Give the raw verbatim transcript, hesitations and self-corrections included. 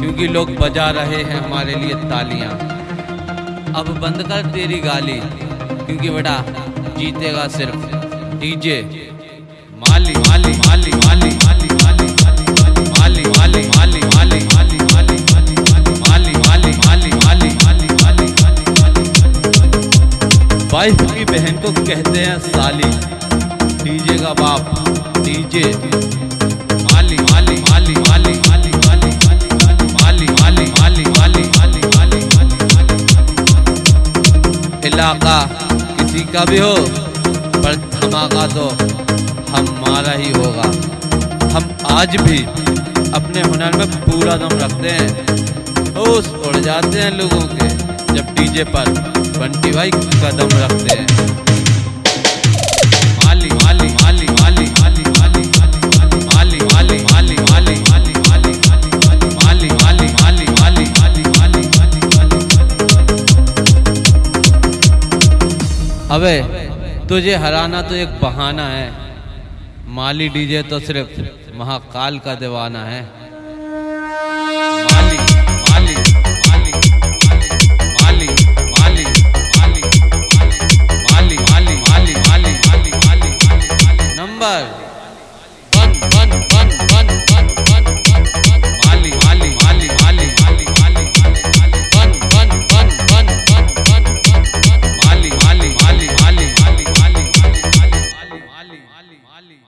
क्योंकि लोग बजा रहे हैं हमारे लिए तालियां। अब बंद कर तेरी गाली, क्योंकि बेटा जीतेगा सिर्फ डीजे माली माली माली माली माली माली माली माली माली माली माली माली माली माली माली माली माली माली। वाइफ की बहन को कहते हैं साली, डीजे का बाप डीजे माली माली माली माली माली माली माली माली माली माली माली माली माली। इलाका किसी का भी हो पर धमाका तो हमारा ही होगा। हम आज भी अपने हुनर में पूरा दम रखते हैं। होश उड़ जाते हैं लोगों के जब डीजे पर बंटी भाई कदम रखते हैं। माली माली माली माली माली माली माली माली माली माली माली माली माली माली माली माली माली माली माली। अबे तुझे हराना तो एक बहाना है, माली डीजे तो सिर्फ महाकाल का दीवाना है। माली